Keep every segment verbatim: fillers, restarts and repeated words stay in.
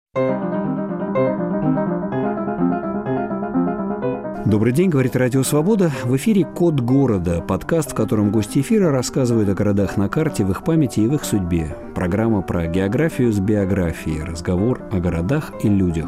Добрый день, говорит Радио Свобода. В эфире «Код города», подкаст, в котором гости эфира рассказывают о городах на карте, в их памяти и в их судьбе. Программа про географию с биографией, разговор о городах и людях.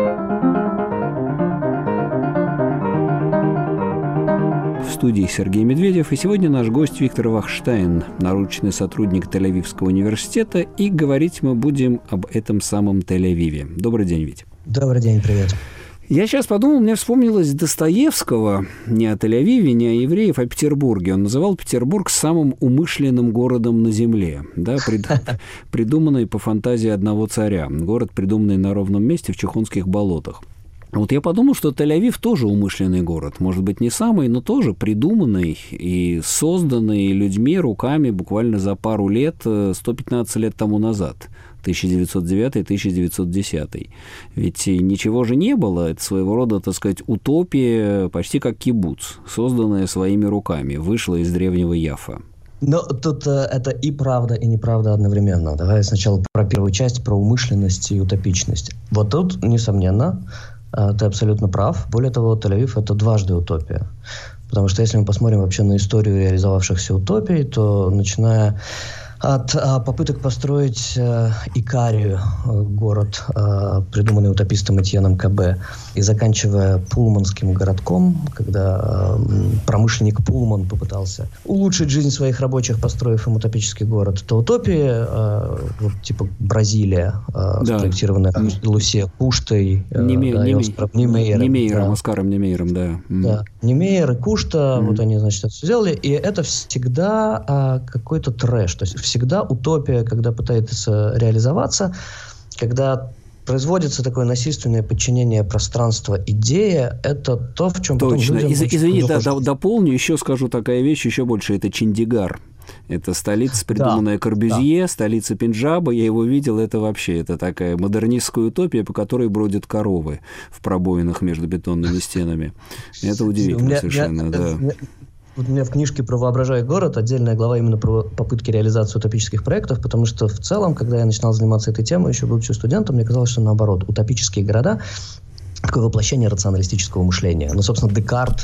В студии Сергей Медведев, и сегодня наш гость Виктор Вахштайн, научный сотрудник Тель-Авивского университета, и говорить мы будем об этом самом Тель-Авиве. Добрый день, Вить. Добрый день, привет. Я сейчас подумал, мне вспомнилось Достоевского, не о Тель-Авиве, не о евреев, а о Петербурге. Он называл Петербург самым умышленным городом на земле, да, прид... придуманный по фантазии одного царя. Город, придуманный на ровном месте в Чухонских болотах. Вот я подумал, что Тель-Авив тоже умышленный город. Может быть, не самый, но тоже придуманный и созданный людьми руками буквально за пару лет, сто пятнадцать лет тому назад. тысяча девятьсот девятый - тысяча девятьсот десятый. Ведь ничего же не было. Это своего рода, так сказать, утопия, почти как кибуц, созданная своими руками, вышла из древнего Яфа. Но тут э, это и правда, и неправда одновременно. Давай сначала про первую часть, про умышленность и утопичность. Вот тут, несомненно, э, ты абсолютно прав. Более того, Тель-Авив – это дважды утопия. Потому что если мы посмотрим вообще на историю реализовавшихся утопий, то начиная от а, попыток построить а, Икарию, а, город, а, придуманный утопистом Этьеном Кабе, и заканчивая Пулманским городком, когда а, промышленник Пулман попытался улучшить жизнь своих рабочих, построив им утопический город, то утопии, а, вот, типа Бразилия, а, да. спроектированная да. Лусе Куштой, Неме, да, Неме, Немейером, Немейером, да. Оскаром Немейером, да. да. Немейер и Кушта, mm. вот они, значит, это все сделали, и это всегда а, какой-то трэш, то есть всегда утопия, когда пытается реализоваться, когда производится такое насильственное подчинение пространства идея, это то, в чем Точно. потом людям... Из- извини, да, да, дополню, еще скажу такая вещь, еще больше, это Чандигар. Это столица, придуманная да, Корбюзье, да. столица Пенджаба. Я его видел, это вообще, это такая модернистская утопия, по которой бродят коровы в пробоинах между бетонными стенами. Это удивительно меня, совершенно, я, да. Я, Вот у меня в книжке про «Воображай город» отдельная глава именно про попытки реализации утопических проектов, потому что в целом, когда я начинал заниматься этой темой, еще будучи студентом, мне казалось, что наоборот, утопические города – такое воплощение рационалистического мышления. Ну, собственно, Декарт,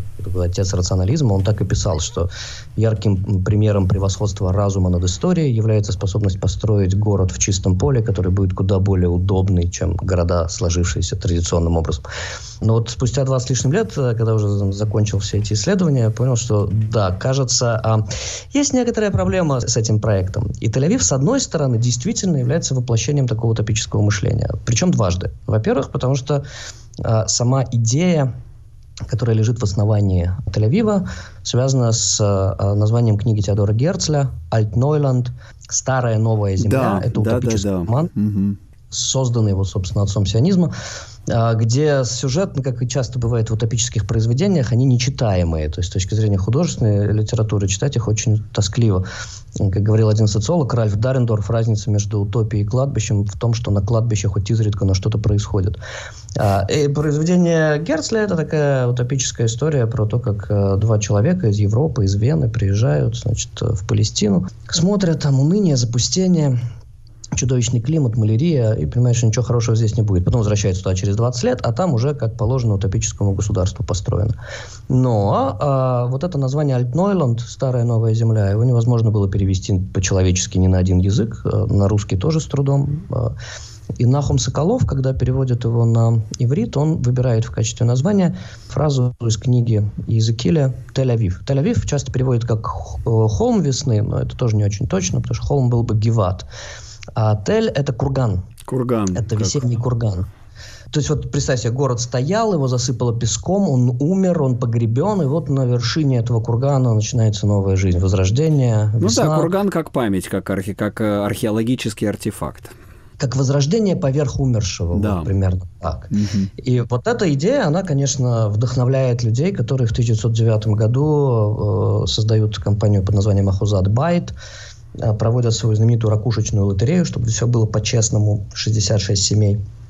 отец рационализма, он так и писал, что ярким примером превосходства разума над историей является способность построить город в чистом поле, который будет куда более удобный, чем города, сложившиеся традиционным образом. Но вот спустя двадцать с лишним лет, когда уже закончил все эти исследования, я понял, что да, кажется, есть некоторая проблема с этим проектом. И Тель-Авив, с одной стороны, действительно является воплощением такого утопического мышления. Причем дважды. Во-первых, потому что а, сама идея, которая лежит в основании Тель-Авива, связана с а, названием книги Теодора Герцля «Альтнойланд. Старая новая земля». Да, Это да, утопический да, да. роман, угу. созданный его, собственно, отцом сионизма, где сюжет, как и часто бывает в утопических произведениях, они нечитаемые. То есть, с точки зрения художественной литературы, читать их очень тоскливо. Как говорил один социолог, Ральф Дарендорф, разница между утопией и кладбищем в том, что на кладбище хоть изредка, но что-то происходит. И произведение Герцля – это такая утопическая история про то, как два человека из Европы, из Вены приезжают, значит, в Палестину, смотрят там уныние, запустение, чудовищный климат, малярия, и понимаешь, что ничего хорошего здесь не будет. Потом возвращается туда через двадцать лет, а там уже, как положено, утопическому государству построено. Но а, вот это название Альтнойланд, старая новая земля, его невозможно было перевести по-человечески ни на один язык, а, на русский тоже с трудом. А, и Нахум Соколов, когда переводит его на иврит, он выбирает в качестве названия фразу из книги Иезекииля «Тель-Авив». Тель-Авив часто переводит как «холм весны», но это тоже не очень точно, потому что холм был бы Гиват. А Тель – это курган. Курган. Это весенний как? курган. То есть, вот представь себе, город стоял, его засыпало песком, он умер, он погребен, и вот на вершине этого кургана начинается новая жизнь, возрождение, весна. Ну да, курган как память, как, архе, как археологический артефакт. Как возрождение поверх умершего, да. Вот примерно так. Угу. И вот эта идея, она, конечно, вдохновляет людей, которые в тысяча девятьсот девятом году э, создают компанию под названием Ахузат Байт, проводят свою знаменитую ракушечную лотерею, чтобы все было по-честному, шестьдесят шесть семей.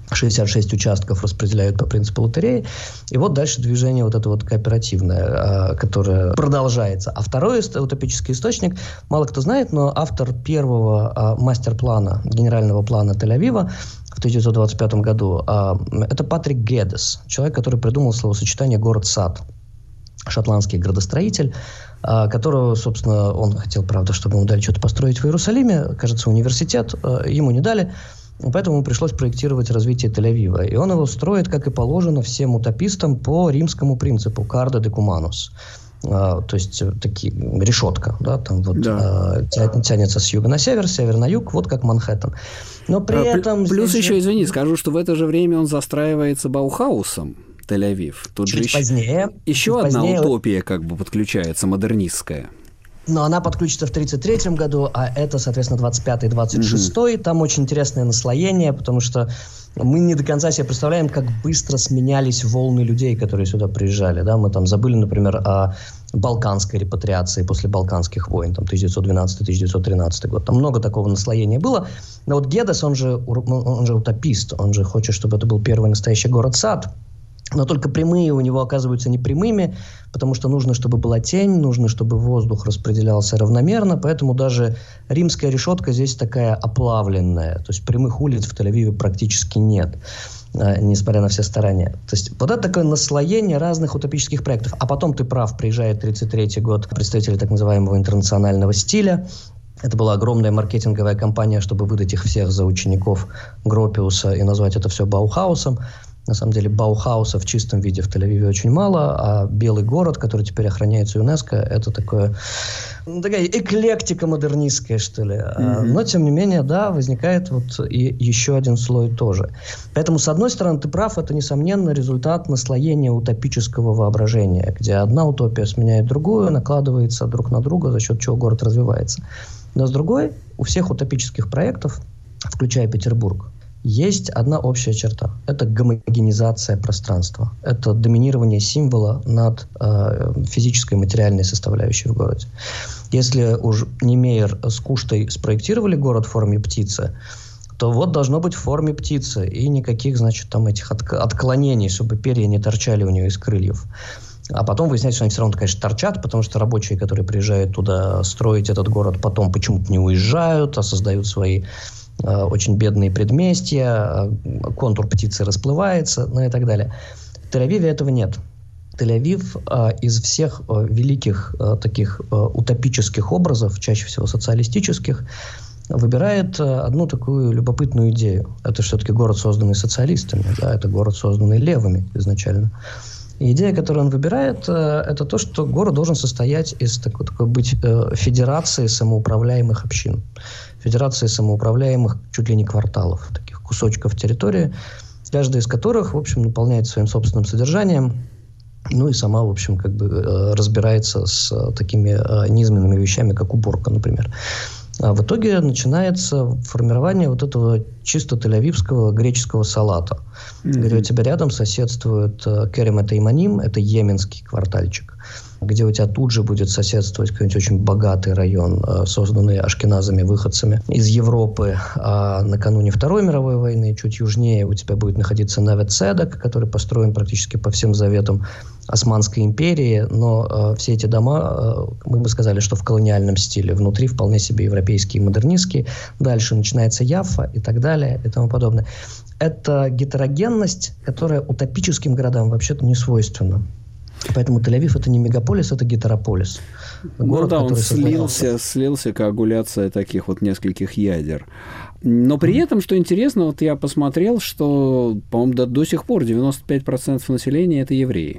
шестьдесят шесть участков распределяют по принципу лотереи. И вот дальше движение вот это вот кооперативное, которое продолжается. А второй утопический источник, мало кто знает, но автор первого мастер-плана, генерального плана Тель-Авива в тысяча девятьсот двадцать пятом году, это Патрик Геддес, человек, который придумал словосочетание «город-сад». Шотландский градостроитель, которого, собственно, он хотел, правда, чтобы ему дали что-то построить в Иерусалиме. Кажется, университет ему не дали. Поэтому ему пришлось проектировать развитие Тель-Авива. И он его строит, как и положено, всем утопистам по римскому принципу «Carta decumannus». А, то есть, такие, решетка, да, там вот да. а, тянется с юга на север, с севера на юг, вот как Манхэттен. Но при а, этом... Плюс здесь... еще, извини, скажу, что в это же время он застраивается Баухаусом, Тель-Авив. Тут чуть же позднее. Еще чуть одна позднее... утопия как бы подключается, модернистская. Но она подключится в тридцать третьем году, а это, соответственно, двадцать пятый двадцать шестой. Mm-hmm. Там очень интересное наслоение, потому что мы не до конца себе представляем, как быстро сменялись волны людей, которые сюда приезжали. Да? Мы там забыли, например, о балканской репатриации после Балканских войн, там, тысяча девятьсот двенадцатый - тысяча девятьсот тринадцатый год. Там много такого наслоения было. Но вот Геддес, он же, он же утопист, он же хочет, чтобы это был первый настоящий город-сад. Но только прямые у него оказываются непрямыми, потому что нужно, чтобы была тень, нужно, чтобы воздух распределялся равномерно, поэтому даже римская решетка здесь такая оплавленная, то есть прямых улиц в Тель-Авиве практически нет, несмотря на все старания. То есть вот это такое наслоение разных утопических проектов. А потом, ты прав, приезжает тридцать третий год, представители так называемого интернационального стиля. Это была огромная маркетинговая кампания, чтобы выдать их всех за учеников Гропиуса и назвать это все Баухаусом. На самом деле Баухауса в чистом виде в Тель-Авиве очень мало, а Белый город, который теперь охраняется ЮНЕСКО, это такое, ну, такая эклектика модернистская, что ли. Mm-hmm. Но, тем не менее, да, возникает вот и еще один слой тоже. Поэтому, с одной стороны, ты прав, это, несомненно, результат наслоения утопического воображения, где одна утопия сменяет другую, накладывается друг на друга, за счет чего город развивается. Но, с другой, у всех утопических проектов, включая Петербург, есть одна общая черта. Это гомогенизация пространства. Это доминирование символа над э, физической, материальной составляющей в городе. Если уж Немейер с Куштой спроектировали город в форме птицы, то вот должно быть в форме птицы. И никаких, значит, там этих от, отклонений, чтобы перья не торчали у нее из крыльев. А потом выясняется, что они все равно, конечно, торчат, потому что рабочие, которые приезжают туда строить этот город, потом почему-то не уезжают, а создают свои очень бедные предместья, контур птицы расплывается, ну и так далее. В Тель-Авиве этого нет. Тель-Авив э, из всех э, великих э, таких э, утопических образов, чаще всего социалистических, выбирает э, одну такую любопытную идею. Это все-таки город, созданный социалистами, да, это город, созданный левыми изначально. И идея, которую он выбирает, э, это то, что город должен состоять из такой, такой быть э, федерации самоуправляемых общин. Федерации самоуправляемых чуть ли не кварталов, таких кусочков территории, каждый из которых, в общем, наполняет своим собственным содержанием, ну и сама, в общем, как бы э, разбирается с э, такими э, низменными вещами, как уборка, например. А в итоге начинается формирование вот этого чисто тель-авивского греческого салата, mm-hmm. где у тебя рядом соседствует э, Керем-эт-Иманим, это йеменский квартальчик, где у тебя тут же будет соседствовать какой-нибудь очень богатый район, созданный ашкеназами-выходцами из Европы. А накануне Второй мировой войны, чуть южнее, у тебя будет находиться Навет-Седок, который построен практически по всем заветам Османской империи. Но э, все эти дома, э, мы бы сказали, что в колониальном стиле. Внутри вполне себе европейские, модернистские. Дальше начинается Яффа и так далее и тому подобное. Это гетерогенность, которая утопическим городам вообще-то не свойственна. Поэтому Тель-Авив – это не мегаполис, это гетерополис. Город, ну да, он слился, слился коагуляция таких вот нескольких ядер. Но при этом, что интересно, вот я посмотрел, что, по-моему, до, до сих пор девяносто пять процентов населения – это евреи.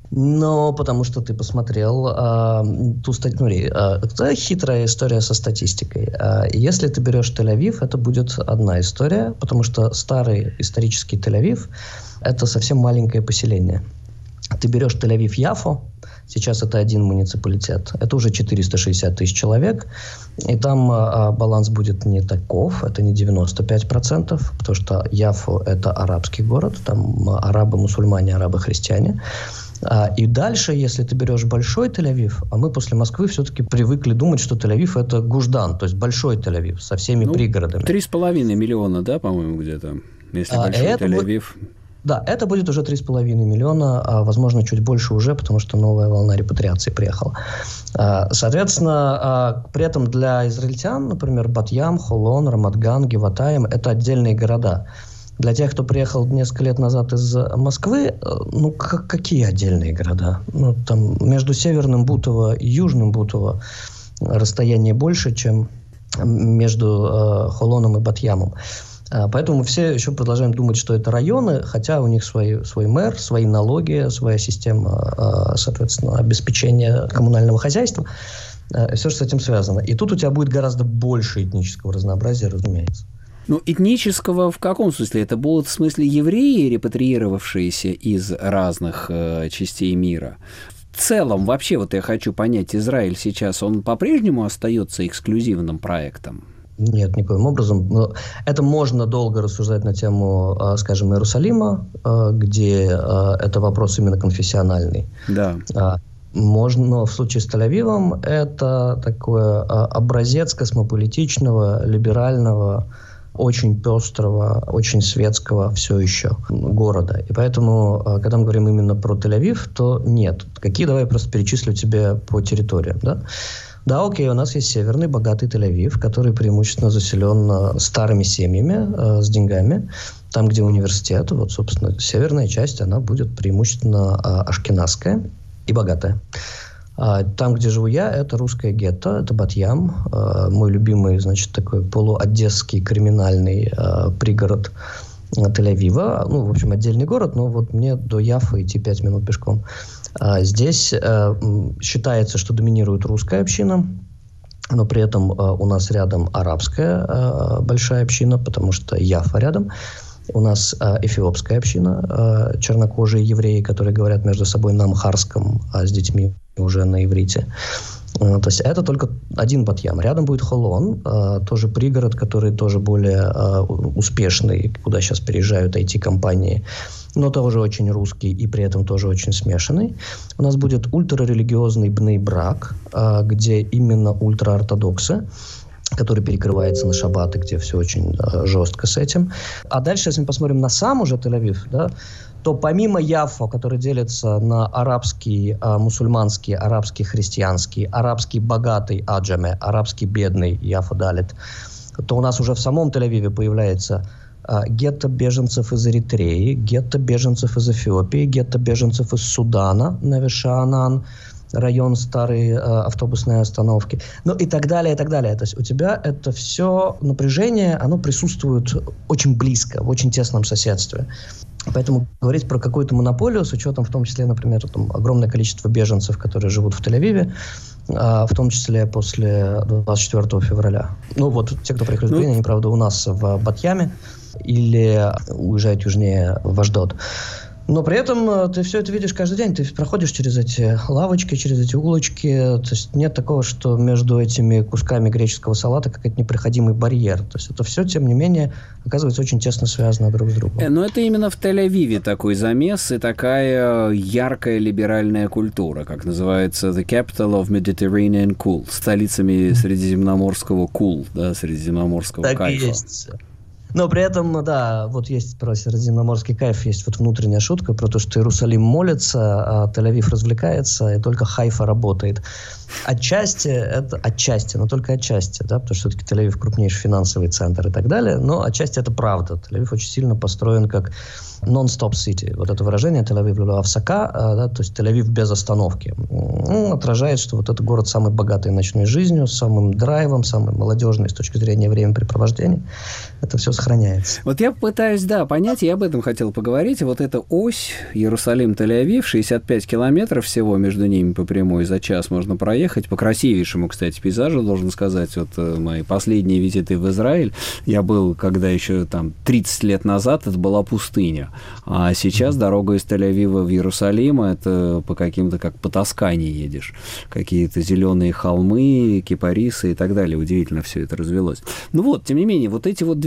Ну, потому что ты посмотрел а, ту статью. А, это хитрая история со статистикой. А, если ты берешь Тель-Авив, это будет одна история, потому что старый исторический Тель-Авив – это совсем маленькое поселение. Ты берешь Тель-Авив-Яффу, сейчас это один муниципалитет, это уже четыреста шестьдесят тысяч человек, и там а, баланс будет не таков, это не девяносто пять процентов, потому что Яффу – это арабский город, там арабы-мусульмане, арабы-христиане. А, и дальше, если ты берешь большой Тель-Авив, а мы после Москвы все-таки привыкли думать, что Тель-Авив – это Гуждан, то есть большой Тель-Авив со всеми ну, пригородами. Три с половиной миллиона, да, по-моему, где-то? если а, большой Тель-Авив. Да, это будет уже три с половиной миллиона, а, возможно, чуть больше уже, потому что новая волна репатриации приехала. А, соответственно, а, при этом для израильтян, например, Бат-Ям, Холон, Рамат-Ган, Гиватаим – это отдельные города. Для тех, кто приехал несколько лет назад из Москвы, ну, к- какие отдельные города? Ну, там между Северным Бутово и Южным Бутово расстояние больше, чем между э, Холоном и Бат-Ямом. Поэтому мы все еще продолжаем думать, что это районы, хотя у них свой, свой мэр, свои налоги, своя система, соответственно, обеспечения коммунального хозяйства. Все, что с этим связано. И тут у тебя будет гораздо больше этнического разнообразия, разумеется. Ну, этнического в каком смысле? Это будут в смысле евреи, репатриировавшиеся из разных э, частей мира? В целом, вообще, вот я хочу понять, Израиль сейчас, он по-прежнему остается эксклюзивным проектом? Нет, никоим образом. Это можно долго рассуждать на тему, скажем, Иерусалима, где это вопрос именно конфессиональный. Да. Можно, но в случае с Тель-Авивом это такой образец космополитичного, либерального, очень пестрого, очень светского все еще города. И поэтому, когда мы говорим именно про Тель-Авив, то нет. Какие, давай я просто перечислю тебе по территориям, да? Да, окей, у нас есть северный, богатый Тель-Авив, который преимущественно заселен старыми семьями, э, с деньгами. Там, где университет, вот, собственно, северная часть, она будет преимущественно э, ашкеназская и богатая. А там, где живу я, это русское гетто, это Бат-Ям, э, мой любимый, значит, такой полуодесский криминальный э, пригород Тель-Авива. Ну, в общем, отдельный город, но вот мне до Яффы идти пять минут пешком. Здесь э, считается, что доминирует русская община, но при этом э, у нас рядом арабская э, большая община, потому что Яффа рядом. У нас э, эфиопская община, э, чернокожие евреи, которые говорят между собой на амхарском, а с детьми уже на иврите. Э, то есть это только один Бат-Ям. Рядом будет Холон, э, тоже пригород, который тоже более э, успешный, куда сейчас переезжают ай ти-компании, но тоже очень русский и при этом тоже очень смешанный. У нас будет ультрарелигиозный Бней-Брак, где именно ультраортодоксы, который перекрывается на шаббаты, где все очень жестко с этим. А дальше, если мы посмотрим на сам уже Тель-Авив, да, то помимо Яффа, который делится на арабский, мусульманский, арабский, христианский, арабский богатый Аджаме, арабский бедный Яффа-Далит, то у нас уже в самом Тель-Авиве появляется гетто беженцев из Эритреи, гетто беженцев из Эфиопии, гетто беженцев из Судана, Неве-Шаанан, район старой э, автобусной остановки, ну и так далее, и так далее. То есть у тебя это все напряжение, оно присутствует очень близко, в очень тесном соседстве. Поэтому говорить про какую-то монополию, с учетом в том числе, например, там, огромное количество беженцев, которые живут в Тель-Авиве, а, в том числе после двадцать четвёртого февраля. Ну вот, те, кто приехали в Украину, они, правда, у нас в Бат-Яме или уезжают южнее в Ашдод. Но при этом ты все это видишь каждый день. Ты проходишь через эти лавочки, через эти улочки. То есть нет такого, что между этими кусками греческого салата какой-то непроходимый барьер. То есть это все, тем не менее, оказывается очень тесно связано друг с другом. Но это именно в Тель-Авиве такой замес и такая яркая либеральная культура, как называется The Capital of Mediterranean Cool, столицами средиземноморского cool, да, средиземноморского так кайфа. И есть. Но при этом, да, вот есть про средиземноморский кайф, есть вот внутренняя шутка про то, что Иерусалим молится, а Тель-Авив развлекается, и только Хайфа работает. Отчасти, это отчасти, но только отчасти, да, потому что все-таки Тель-Авив крупнейший финансовый центр и так далее, но отчасти это правда. Тель-Авив очень сильно построен как non-stop city. Вот это выражение Тель-Авив лулуавсака, да, то есть Тель-Авив без остановки, ну, отражает, что вот этот город самый богатый ночной жизнью, с самым драйвом, самый молодежный с точки зрения времяпрепровождения. Это все сохраняется. Вот я пытаюсь, да, понять, я об этом хотел поговорить. Вот эта ось Иерусалим-Тель-Авив, шестьдесят пять километров всего между ними по прямой за час можно проехать. По красивейшему, кстати, пейзажу, должен сказать, вот мои последние визиты в Израиль. Я был, когда еще там тридцать лет назад, это была пустыня. А сейчас дорога из Тель-Авива в Иерусалим, это по каким-то, как по Тоскане едешь. Какие-то зеленые холмы, кипарисы и так далее. Удивительно все это развелось. Ну вот, тем не менее, вот эти вот две вещи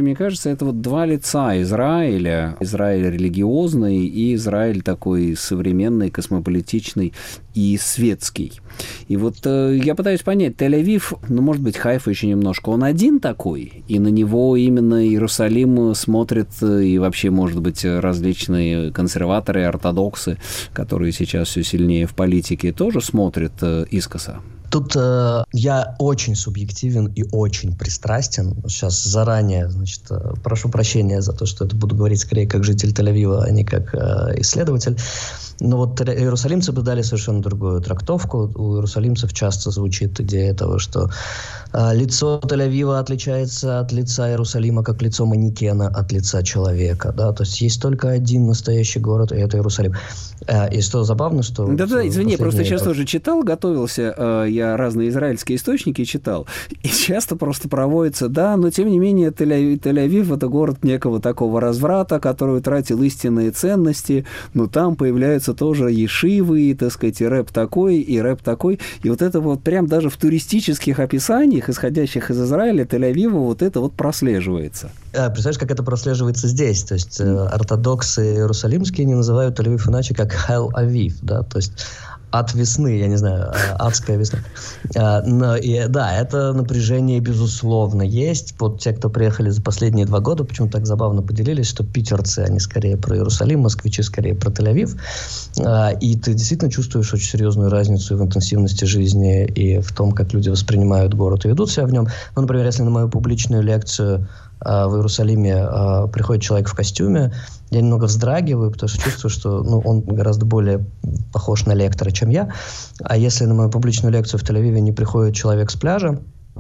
вообще, мне кажется, это вот два лица Израиля. Израиль религиозный и Израиль такой современный, космополитичный и светский. И вот э, я пытаюсь понять, Тель-Авив, ну, может быть, Хайфа еще немножко, он один такой? И на него именно Иерусалим смотрит, и вообще, может быть, различные консерваторы, ортодоксы, которые сейчас все сильнее в политике, тоже смотрят э, искоса? Тут э, я очень субъективен и очень пристрастен. Сейчас заранее, значит, э, прошу прощения за то, что это буду говорить скорее как житель Тель-Авива, а не как э, исследователь. Но вот иерусалимцы бы дали совершенно другую трактовку. У иерусалимцев часто звучит идея того, что э, лицо Тель-Авива отличается от лица Иерусалима, как лицо манекена от лица человека. Да? То есть есть только один настоящий город, и это Иерусалим. Э, и что забавно, что... Да-да, извини, просто сейчас это... тоже читал, готовился, э, я разные израильские источники читал, и часто просто проводится, да, но тем не менее Тель-Авив, Тель-Авив это город некого такого разврата, который утратил истинные ценности, но там появляются тоже ешивы, так сказать, и рэп такой, и рэп такой, и вот это вот прям даже в туристических описаниях, исходящих из Израиля, Тель-Авива, вот это вот прослеживается. А, представляешь, как это прослеживается здесь, то есть mm. ортодоксы иерусалимские не называют Тель-Авив иначе, как Хел-Авив, да, то есть от весны, я не знаю, адская весна. А, но, и, да, это напряжение, безусловно, есть. Вот те, кто приехали за последние два года, почему так забавно поделились, что питерцы, они скорее про Иерусалим, москвичи скорее про Тель-Авив. А, и ты действительно чувствуешь очень серьезную разницу и в интенсивности жизни, и в том, как люди воспринимают город и ведут себя в нем. Ну, например, если на мою публичную лекцию а, в Иерусалиме а, приходит человек в костюме, я немного вздрагиваю, потому что чувствую, что ну, он гораздо более похож на лектора, чем я. А если на мою публичную лекцию в Тель-Авиве не приходит человек с пляжа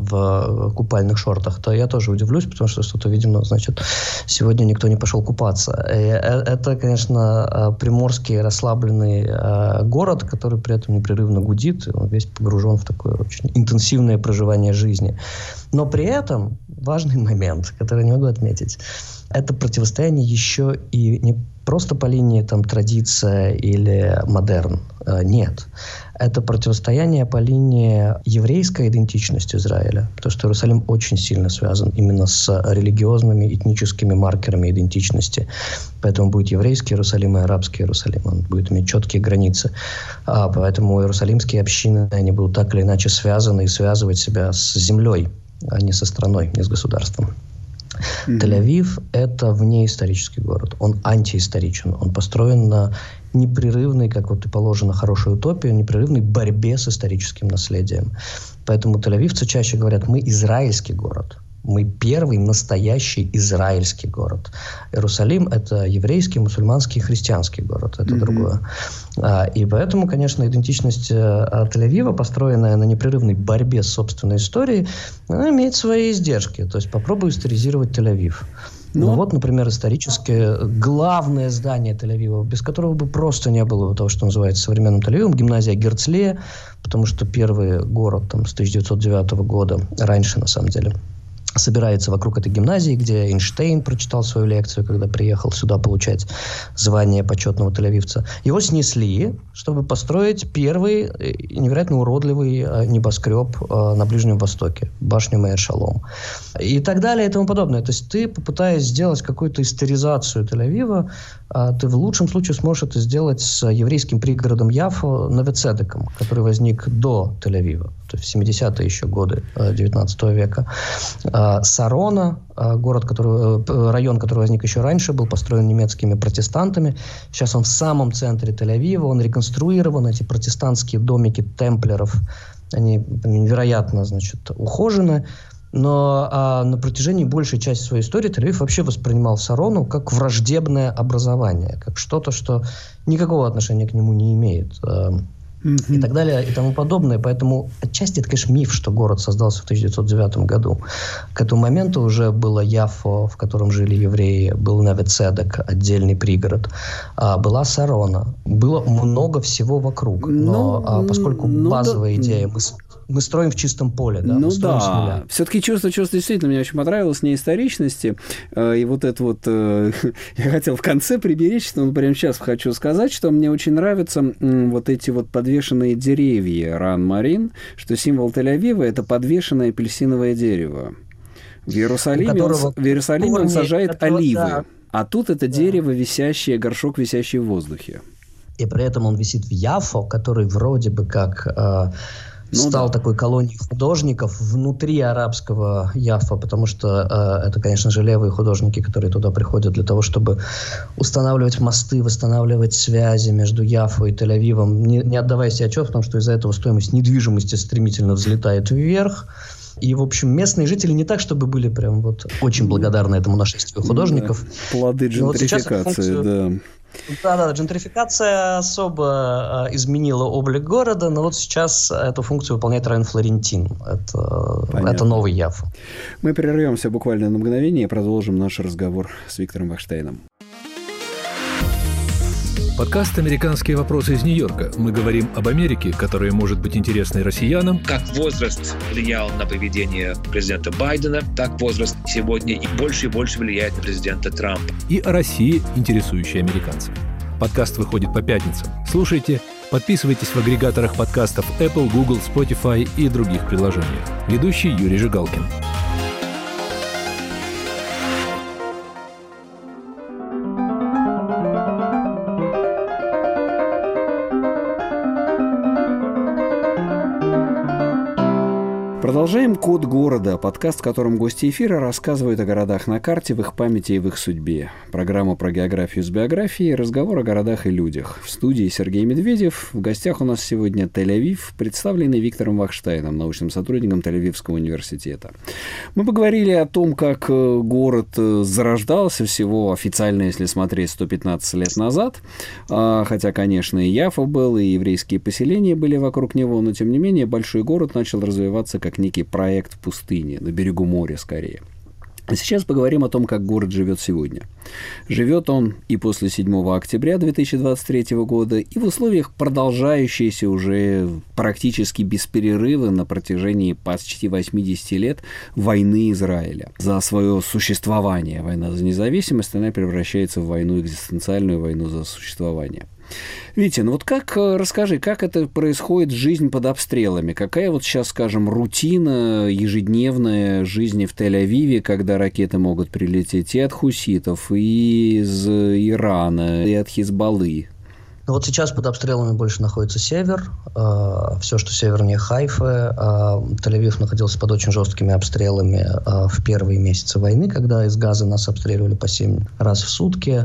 в купальных шортах, то я тоже удивлюсь, потому что что-то, видимо, значит, сегодня никто не пошел купаться. И это, конечно, приморский расслабленный город, который при этом непрерывно гудит, он весь погружен в такое очень интенсивное проживание жизни. Но при этом важный момент, который не могу отметить, это противостояние еще и не просто по линии там, традиция или модерн. Нет. Это противостояние по линии еврейской идентичности Израиля. Потому что Иерусалим очень сильно связан именно с религиозными, этническими маркерами идентичности. Поэтому будет еврейский Иерусалим и арабский Иерусалим. Он будет иметь четкие границы. А поэтому иерусалимские общины, они будут так или иначе связаны и связывать себя с землей, а не со страной, не с государством. Mm-hmm. Тель-Авив – это внеисторический город. Он антиисторичен. Он построен на непрерывной, как вот и положено хорошей утопии, непрерывной борьбе с историческим наследием. Поэтому тель-авивцы чаще говорят: мы израильский город. Мы первый настоящий израильский город. Иерусалим – это еврейский, мусульманский, христианский город. Это mm-hmm. другое. А, и поэтому, конечно, идентичность а, Тель-Авива, построенная на непрерывной борьбе с собственной историей, она имеет свои издержки. То есть попробуй историзировать Тель-Авив. Ну, ну вот, например, исторически главное здание Тель-Авива, без которого бы просто не было того, что называется современным Тель-Авивом, гимназия Герцлия, потому что первый город там, с тысяча девятьсот девятого года, раньше на самом деле, собирается вокруг этой гимназии, где Эйнштейн прочитал свою лекцию, когда приехал сюда получать звание почетного тель-авивца. Его снесли, чтобы построить первый невероятно уродливый небоскреб на Ближнем Востоке, башню Меир Шалом. И так далее, и тому подобное. То есть ты, попытаясь сделать какую-то историзацию Тель-Авива, ты в лучшем случае сможешь это сделать с еврейским пригородом Яффо Нове-Цедеком, который возник до Тель-Авива, то есть в семидесятые еще годы девятнадцатого века. Сарона, город, который, район, который возник еще раньше, был построен немецкими протестантами. Сейчас он в самом центре Тель-Авива, он реконструирован, эти протестантские домики темплеров, они невероятно, значит, ухожены. Но а, на протяжении большей части своей истории Тель-Авив вообще воспринимал Сарону как враждебное образование, как что-то, что никакого отношения к нему не имеет. Mm-hmm. И так далее, и тому подобное. Поэтому отчасти это, конечно, миф, что город создался в тысяча девятьсот девятом году. К этому моменту уже было Яффо, в котором жили евреи, был Нове-Цедек, отдельный пригород, а, была Сарона. Было много всего вокруг. Но ну, а, поскольку ну, базовая да. идея... Мы, мы строим в чистом поле, да? Ну да. Все-таки чувство, чувство действительно мне очень понравилось, неисторичности. И вот это вот... Я хотел в конце приберечь, но прямо сейчас хочу сказать, что мне очень нравятся вот эти вот подвешенные деревья Ран Марин, что символ Тель-Авива – это подвешенное апельсиновое дерево. В Иерусалиме, которого, он, в Иерусалиме он сажает которого, оливы, да. А тут это да. дерево, висящее, горшок, висящий в воздухе. И при этом он висит в Яффо, который вроде бы как э, ну, стал да. такой колонией художников внутри арабского Яффо, потому что э, это, конечно же, левые художники, которые туда приходят для того, чтобы устанавливать мосты, восстанавливать связи между Яффо и Тель-Авивом, не, не отдавая себе отчет в том, что из-за этого стоимость недвижимости стремительно взлетает вверх. И, в общем, местные жители не так, чтобы были прям вот очень благодарны этому нашествию художников. Да. Плоды джентрификации, вот функцию... да. Да-да, джентрификация особо э, изменила облик города, но вот сейчас эту функцию выполняет район Флорентин. Это, это новый Яффо. Мы прервемся буквально на мгновение и продолжим наш разговор с Виктором Вахштейном. Подкаст «Американские вопросы» из Нью-Йорка. Мы говорим об Америке, которая может быть интересной россиянам. Как возраст влиял на поведение президента Байдена, так возраст сегодня и больше и больше влияет на президента Трампа. И о России, интересующей американцев. Подкаст выходит по пятницам. Слушайте, подписывайтесь в агрегаторах подкастов Apple, Google, Spotify и других приложениях. Ведущий Юрий Жигалкин. Продолжаем «Код города», подкаст, в котором гости эфира рассказывают о городах на карте, в их памяти и в их судьбе. Программа про географию с биографией, разговор о городах и людях. В студии Сергей Медведев. В гостях у нас сегодня Тель-Авив, представленный Виктором Вахштейном, научным сотрудником Тель-Авивского университета. Мы поговорили о том, как город зарождался всего официально, если смотреть, сто пятнадцать лет назад. Хотя, конечно, и Яффо был, и еврейские поселения были вокруг него, но, тем не менее, большой город начал развиваться как некий проект в пустыне, на берегу моря скорее. А сейчас поговорим о том, как город живет сегодня. Живет он и после седьмого октября две тысячи двадцать третьего года, и в условиях продолжающейся уже практически без перерыва на протяжении почти восьмидесяти лет войны Израиля. За свое существование, война за независимость, она превращается в войну экзистенциальную, войну за существование. Витя, ну вот как, расскажи, как это происходит, жизнь под обстрелами? Какая вот сейчас, скажем, рутина ежедневная жизни в Тель-Авиве, когда ракеты могут прилететь и от хуситов, и из Ирана, и от Хизбаллы? Ну вот сейчас под обстрелами больше находится север, э, все, что севернее Хайфы. Э, Тель-Авив находился под очень жесткими обстрелами э, в первые месяцы войны, когда из Газа нас обстреливали по семь раз в сутки.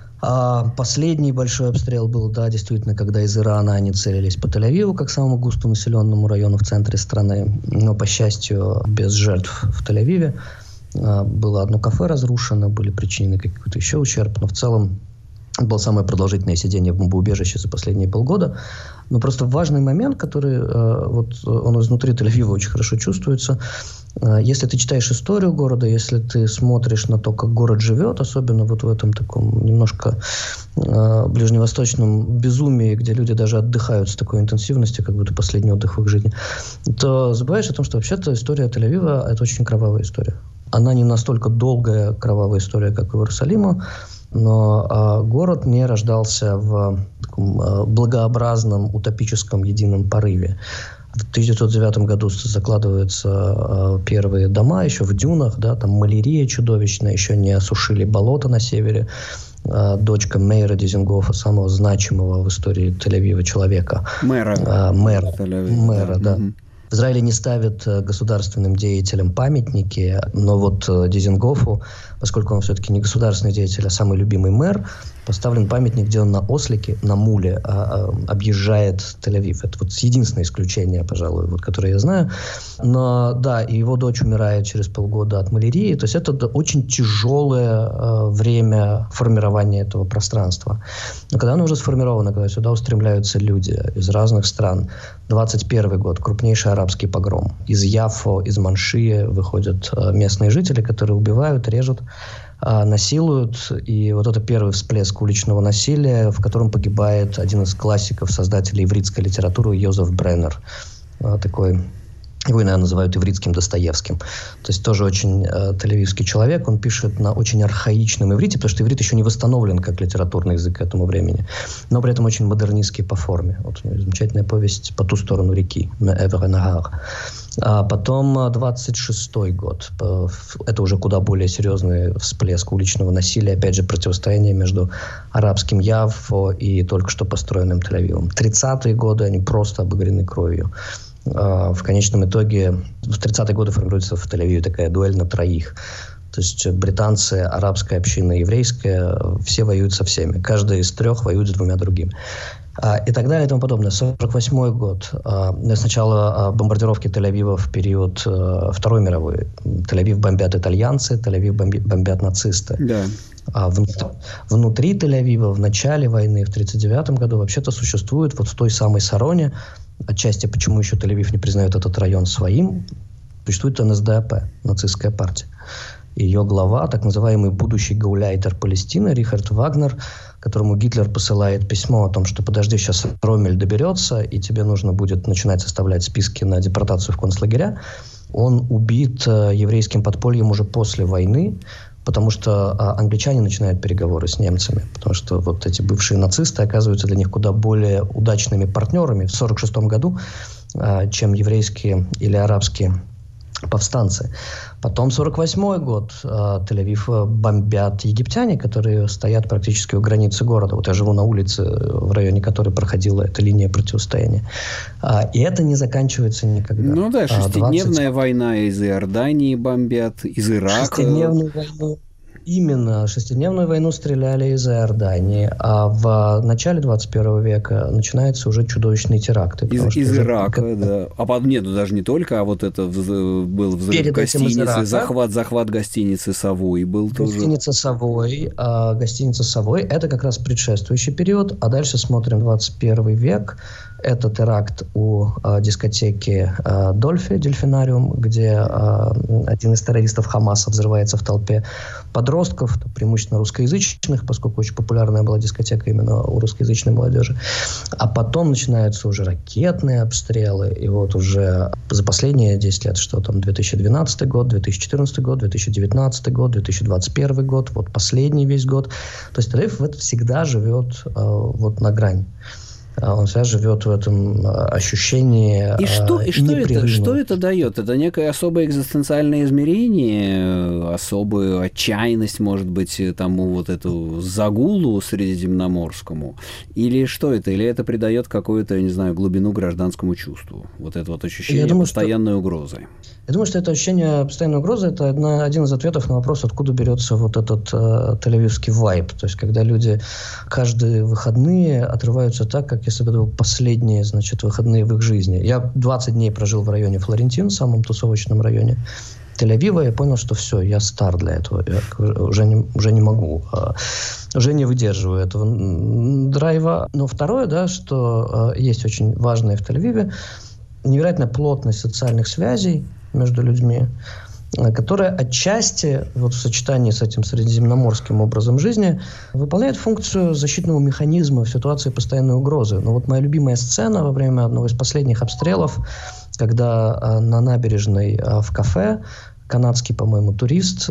А последний большой обстрел был, да, действительно, когда из Ирана они целились по Тель-Авиву, как самому густонаселенному району в центре страны. Но, по счастью, без жертв в Тель-Авиве. А, было одно кафе разрушено, были причинены какой-то еще ущерб, но в целом это было самое продолжительное сидение в бомбоубежище за последние полгода. Но просто важный момент, который э, вот он изнутри Тель-Авива очень хорошо чувствуется. Э, если ты читаешь историю города, если ты смотришь на то, как город живет, особенно вот в этом таком немножко э, ближневосточном безумии, где люди даже отдыхают с такой интенсивностью, как будто последний отдых в их жизни, то забываешь о том, что вообще-то история Тель-Авива – это очень кровавая история. Она не настолько долгая кровавая история, как у Иерусалима, но э, город не рождался в таком э, благообразном, утопическом едином порыве. В тысяча девятьсот девятом году закладываются э, первые дома еще в дюнах, да, там малярия чудовищная, еще не осушили болото на севере. Э, дочка Мейера Дизингофа, самого значимого в истории Тель-Авива человека. Мэра. Э, мэра, мэра, да. Mm-hmm. В Израиле не ставят государственным деятелям памятники, но вот Дизингофу, поскольку он все-таки не государственный деятель, а самый любимый мэр, поставлен памятник, где он на ослике, на муле а, а, объезжает Тель-Авив. Это вот единственное исключение, пожалуй, вот, которое я знаю. Но да, и его дочь умирает через полгода от малярии. То есть это очень тяжелое а, время формирования этого пространства. Но когда оно уже сформировано, когда сюда устремляются люди из разных стран, двадцать первый год, крупнейший арабский погром. Из Яффо, из Маншии выходят а, местные жители, которые убивают, режут, насилуют, и вот это первый всплеск уличного насилия, в котором погибает один из классиков, создателей ивритской литературы Йозеф Бреннер. Такой Его иногда называют ивритским Достоевским. То есть тоже очень э, тель-авивский человек. Он пишет на очень архаичном иврите, потому что иврит еще не восстановлен как литературный язык к этому времени. Но при этом очень модернистский по форме. Вот у него замечательная повесть «По ту сторону реки» «Ме'евер нагар». А потом двадцать шестой год. Это уже куда более серьезный всплеск уличного насилия. Опять же, противостояние между арабским Яффо и только что построенным Тель-Авивом. тридцатые годы, они просто обогрены кровью. В конечном итоге в тридцатые годы формируется в Тель-Авиве такая дуэль на троих. То есть британцы, арабская община, еврейская, все воюют со всеми. Каждый из трех воюет с двумя другими. И так далее и тому подобное. сорок восьмой год. Сначала бомбардировки Тель-Авива в период Второй мировой. Тель-Авив бомбят итальянцы, Тель-Авив бомбят нацисты. Да. А внутри, внутри Тель-Авива в начале войны, в тридцать девятом году, вообще-то существует вот в той самой Сароне, отчасти почему еще Тель-Авив не признает этот район своим, существует эн эс дэ а пэ, нацистская партия. Ее глава, так называемый будущий гауляйтер Палестины, Рихард Вагнер, которому Гитлер посылает письмо о том, что подожди, сейчас Роммель доберется, и тебе нужно будет начинать составлять списки на депортацию в концлагеря. Он убит еврейским подпольем уже после войны, потому что а, англичане начинают переговоры с немцами, потому что вот эти бывшие нацисты оказываются для них куда более удачными партнерами в сорок шестом году, а, чем еврейские или арабские повстанцы. Потом сорок восьмой год. А, Тель-Авив бомбят египтяне, которые стоят практически у границы города. Вот я живу на улице, в районе которой проходила эта линия противостояния. А, и это не заканчивается никогда. Ну да, шестидневная двадцать... война из Иордании бомбят, из Ирака. Шестидневную войну. Именно шестидневную войну стреляли из Иордании, а в начале двадцать первого века начинаются уже чудовищные теракты. Из, из Ирака, как... да. А под, нет, ну, даже не только, а вот это вз... был взрыв Перед гостиницы, захват, захват гостиницы «Совой» был тоже. Гостиница «Совой», а гостиница «Совой» — это как раз предшествующий период, а дальше смотрим двадцать первый век. Это теракт у а, дискотеки а, Дольфи, Дельфинариум, где а, один из террористов Хамаса взрывается в толпе подростков, преимущественно русскоязычных, поскольку очень популярная была дискотека именно у русскоязычной молодежи. А потом начинаются уже ракетные обстрелы, и вот уже за последние десять лет, что там, две тысячи двенадцатый год, две тысячи четырнадцатый год, две тысячи девятнадцатый год, две тысячи двадцать первый год, вот последний весь год. То есть Тель-Авив это всегда живет а, вот на грани. Он всегда живет в этом ощущении. И что, и что, это, что это дает? Это некое особое экзистенциальное измерение, особую отчаянность, может быть, тому вот эту загулу средиземноморскому? Или что это? Или это придает какую-то, не знаю, глубину гражданскому чувству? Вот это вот ощущение думаю, постоянной что... угрозы. Я думаю, что это ощущение постоянной угрозы – это одна, один из ответов на вопрос, откуда берется вот этот э, тель-авивский вайб. То есть, когда люди каждые выходные отрываются так, как если бы это были последние, значит, выходные в их жизни. Я двадцать дней прожил в районе Флорентин, самом тусовочном районе Тель-Авива. Я понял, что все, я стар для этого. Я уже не, уже не могу, э, уже не выдерживаю этого драйва. Но второе, да, что э, есть очень важное в Тель-Авиве, невероятная плотность социальных связей между людьми, которая отчасти вот в сочетании с этим средиземноморским образом жизни выполняет функцию защитного механизма в ситуации постоянной угрозы. Но вот моя любимая сцена во время одного из последних обстрелов, когда на набережной в кафе канадский, по-моему, турист,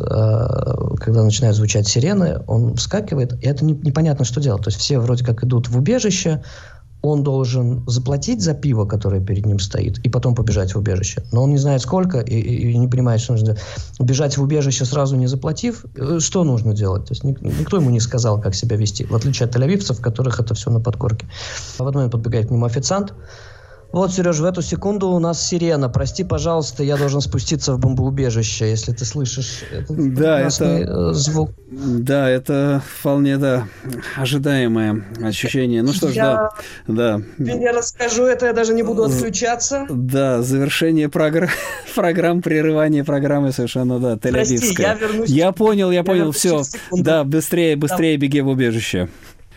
когда начинают звучать сирены, он вскакивает, и это непонятно, что делать. То есть все вроде как идут в убежище, он должен заплатить за пиво, которое перед ним стоит, и потом побежать в убежище. Но он не знает сколько и, и, и не понимает, что нужно делать. Бежать в убежище сразу не заплатив, что нужно делать? То есть никто ему не сказал, как себя вести. В отличие от тель-авивцев, в которых это все на подкорке. В один момент подбегает к нему официант. Вот, Сереж, в эту секунду у нас сирена. Прости, пожалуйста, я должен спуститься в бомбоубежище, если ты слышишь этот да, это, звук. Да, это вполне, да, ожидаемое ощущение. Ну что ж, я, да. да. Я расскажу это, я даже не буду отключаться. Да, завершение программ, программ прерывания программы совершенно, да, тель-авивское. Прости, я вернусь. Я понял, я, я понял, все. Да, быстрее, быстрее да. беги в убежище.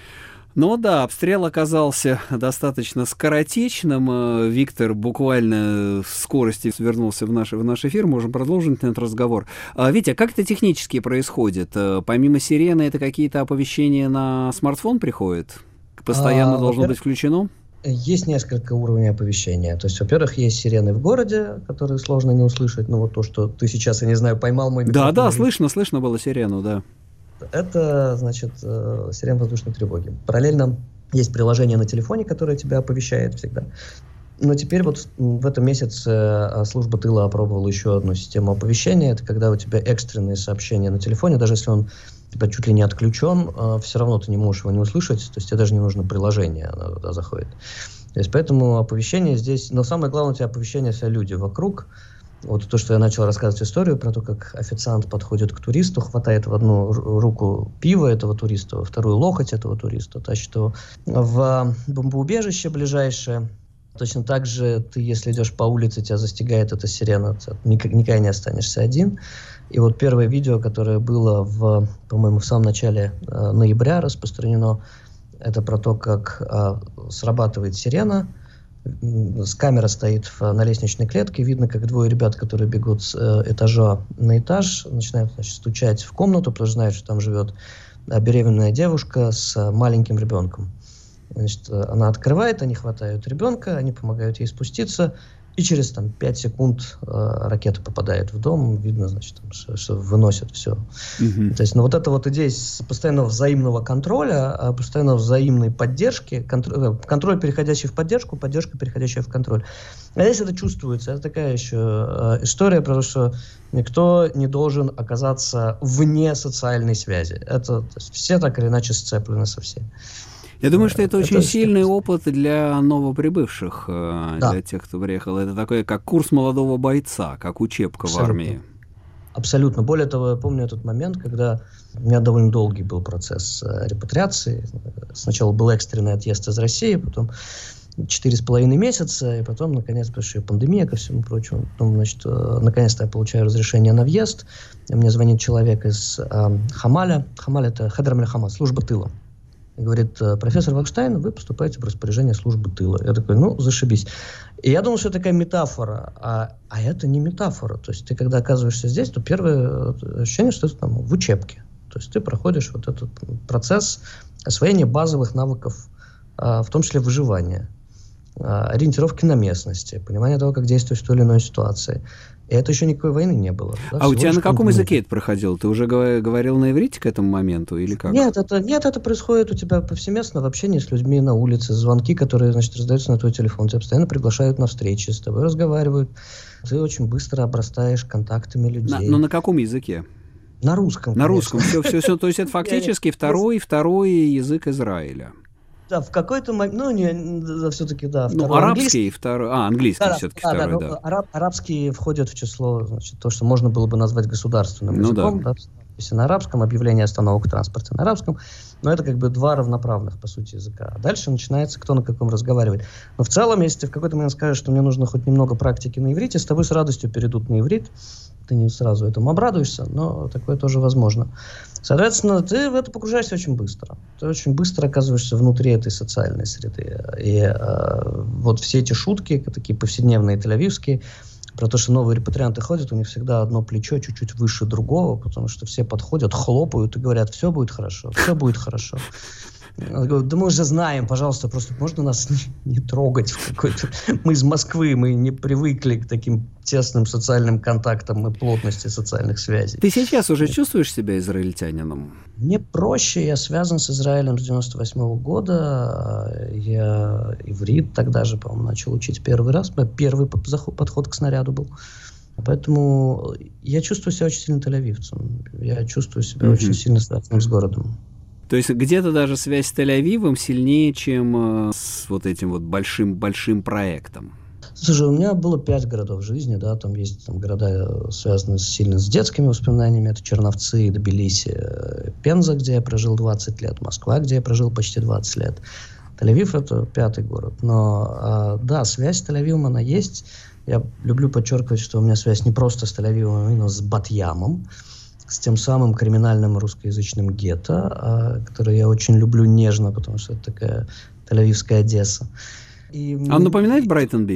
Ну да, обстрел оказался достаточно скоротечным. Виктор буквально в скорости вернулся в наш, в наш эфир. Можем продолжить этот разговор. Витя, как это технически происходит? Помимо сирены, это какие-то оповещения на смартфон приходят? Постоянно а, должно быть включено? Есть несколько уровней оповещения. То есть, во-первых, есть сирены в городе, которые сложно не услышать. Ну, вот то, что ты сейчас, я не знаю, поймал мой микрофон. Да, да, слышно, слышно было сирену, да. Это, значит, сирена воздушной тревоги. Параллельно есть приложение на телефоне, которое тебя оповещает всегда. Но теперь вот в этом месяце служба тыла опробовала еще одну систему оповещения. Это когда у тебя экстренные сообщения на телефоне, даже если он у тебя чуть ли не отключен, все равно ты не можешь его не услышать, то есть тебе даже не нужно приложение, оно туда заходит. То есть поэтому оповещение здесь, но самое главное, у тебя оповещение все люди вокруг. Вот то, что я начал рассказывать историю про то, как официант подходит к туристу, хватает в одну руку пиво этого туриста, во вторую локоть этого туриста, тащит его в бомбоубежище ближайшее. Точно так же ты, если идешь по улице, тебя застигает эта сирена, ты никогда не останешься один. И вот первое видео, которое было, в, по-моему, в самом начале э, ноября распространено, это про то, как э, срабатывает сирена, с камера стоит в, на лестничной клетке, видно, как двое ребят, которые бегут с э, этажа на этаж, начинают, значит, стучать в комнату, потому что знают, что там живет э, беременная девушка с э, маленьким ребенком. Значит, она открывает, они хватают ребенка, они помогают ей спуститься, и через там, пять секунд э, ракета попадает в дом, видно, значит, там, что, что выносят все. Mm-hmm. То есть, ну, вот эта вот идея постоянного взаимного контроля, постоянного взаимной поддержки, контроль, контроль, переходящий в поддержку, поддержка, переходящая в контроль. А здесь это чувствуется. Это такая еще э, история про то, что никто не должен оказаться вне социальной связи. Это, то есть, все так или иначе сцеплены со всеми. Я думаю, что это очень это сильный опыт для новоприбывших, да. для тех, кто приехал. Это такой, как курс молодого бойца, как учебка Абсолютно. В армии. Абсолютно. Более того, я помню этот момент, когда у меня довольно долгий был процесс репатриации. Сначала был экстренный отъезд из России, потом четыре с половиной месяца, и потом, наконец, пришла пандемия, ко всему прочему. Потом, значит, наконец-то я получаю разрешение на въезд. Мне звонит человек из э, Хамаля. Хамаль — это Хедер Мельхама, служба тыла. И говорит: профессор Вахштайн, вы поступаете в распоряжение службы тыла. Я такой, ну, зашибись. И я думал, что это такая метафора, а, а это не метафора. То есть ты, когда оказываешься здесь, то первое ощущение, что ты там в учебке. То есть ты проходишь вот этот процесс освоения базовых навыков, а, в том числе выживания, а, ориентировки на местности, понимание того, как действовать в той или иной ситуации. И это еще никакой войны не было. Да? А у тебя на каком языке это проходило? Ты уже говорил на иврите к этому моменту или как? Нет, это, нет, это происходит у тебя повсеместно в общении с людьми на улице, звонки, которые, значит, раздаются на твой телефон. Тебя постоянно приглашают на встречи, с тобой разговаривают. Ты очень быстро обрастаешь контактами людей. На, но на каком языке? На русском. На конечно. Русском. Все, все, все. То есть это фактически второй, второй язык Израиля. Да, в какой-то момент, ну, не, все-таки, да. Ну, арабский, второй, а, английский да, все-таки да, второй, да. да. Араб, арабский входит в число, значит, то, что можно было бы назвать государственным ну, языком, да. Да, если на арабском, объявление остановок транспорта на арабском, но это как бы два равноправных, по сути, языка. А дальше начинается, кто на каком разговаривает. Но в целом, если ты в какой-то момент скажешь, что мне нужно хоть немного практики на иврите, с тобой с радостью перейдут на иврит, ты не сразу этому обрадуешься, но такое тоже возможно. Соответственно, ты в это погружаешься очень быстро. Ты очень быстро оказываешься внутри этой социальной среды. И э, вот все эти шутки, такие повседневные тель-авивские, про то, что новые репатрианты ходят, у них всегда одно плечо чуть-чуть выше другого, потому что все подходят, хлопают и говорят: все будет хорошо, все будет хорошо. Говорю, да мы уже знаем, пожалуйста, просто можно нас не, не трогать в какой-то... Мы из Москвы, мы не привыкли к таким тесным социальным контактам и плотности социальных связей. Ты сейчас уже чувствуешь себя израильтянином? Мне проще, я связан с Израилем с девяносто восьмого года, я иврит тогда же, по-моему, начал учить первый раз, первый подход к снаряду был. Поэтому я чувствую себя очень сильно тель-авивцем, я чувствую себя mm-hmm. очень сильно связанным с городом. То есть где-то даже связь с Тель-Авивом сильнее, чем э, с вот этим вот большим-большим проектом. Слушай, у меня было пять городов в жизни, да, там есть там, города, связанные сильно с детскими воспоминаниями, это Черновцы, Тбилиси, Пенза, где я прожил двадцать лет, Москва, где я прожил почти двадцать лет. Тель-Авив — это пятый город. Но, э, да, связь с Тель-Авивом, она есть. Я люблю подчеркивать, что у меня связь не просто с Тель-Авивом, а именно с Бат-Ямом, с тем самым криминальным русскоязычным гетто, который я очень люблю нежно, потому что это такая тель-авивская Одесса. И... А он напоминает Брайтон-Бич?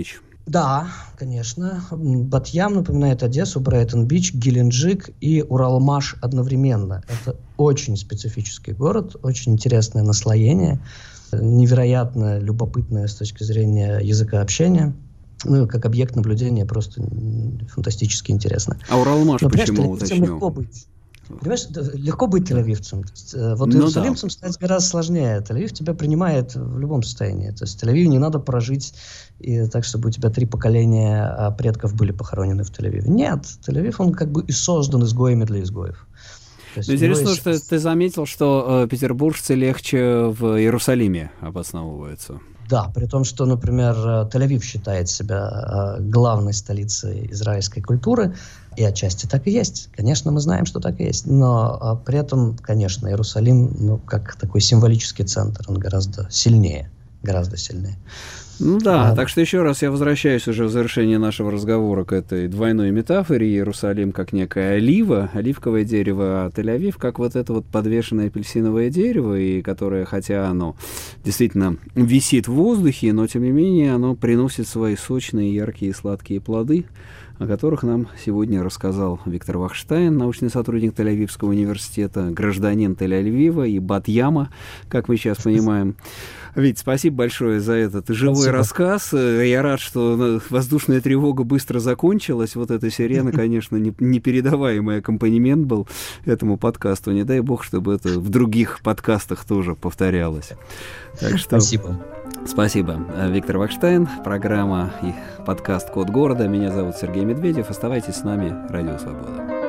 Да, конечно. Батьям напоминает Одессу, Брайтон-Бич, Геленджик и Уралмаш одновременно. Это очень специфический город, очень интересное наслоение, невероятно любопытное с точки зрения языка общения. Ну, как объект наблюдения просто фантастически интересно. А Уралмаш Но, почему, уточню? Легко быть. Понимаешь, легко быть тель-авивцем. Вот ну, иерусалимцем да. стать гораздо сложнее. Тель-Авив тебя принимает в любом состоянии. То есть Тель-Авив не надо прожить и так, чтобы у тебя три поколения предков были похоронены в Тель-Авиве. Нет, Тель-Авив, он как бы и создан изгоями для изгоев. Интересно, есть... что ты заметил, что э, петербуржцы легче в Иерусалиме обосновываются. Да, при том, что, например, Тель-Авив считает себя главной столицей израильской культуры, и отчасти так и есть. Конечно, мы знаем, что так и есть. Но при этом, конечно, Иерусалим, ну, как такой символический центр, он гораздо сильнее, гораздо сильнее. Ну да, а... так что еще раз я возвращаюсь уже в завершении нашего разговора к этой двойной метафоре. Иерусалим как некая олива, оливковое дерево, а Тель-Авив как вот это вот подвешенное апельсиновое дерево, и которое, хотя оно действительно висит в воздухе, но тем не менее оно приносит свои сочные, яркие, сладкие плоды, о которых нам сегодня рассказал Виктор Вахштайн, научный сотрудник Тель-Авивского университета, гражданин Тель-Авива и Батьяма, как мы сейчас понимаем. Вить, спасибо большое за этот живой спасибо. рассказ. Я рад, что воздушная тревога быстро закончилась. Вот эта сирена, конечно, непередаваемый аккомпанемент был этому подкасту. Не дай бог, чтобы это в других подкастах тоже повторялось. Так что... Спасибо. Спасибо. Виктор Вахштайн, программа и подкаст «Код города». Меня зовут Сергей Медведев. Оставайтесь с нами. Радио Свобода.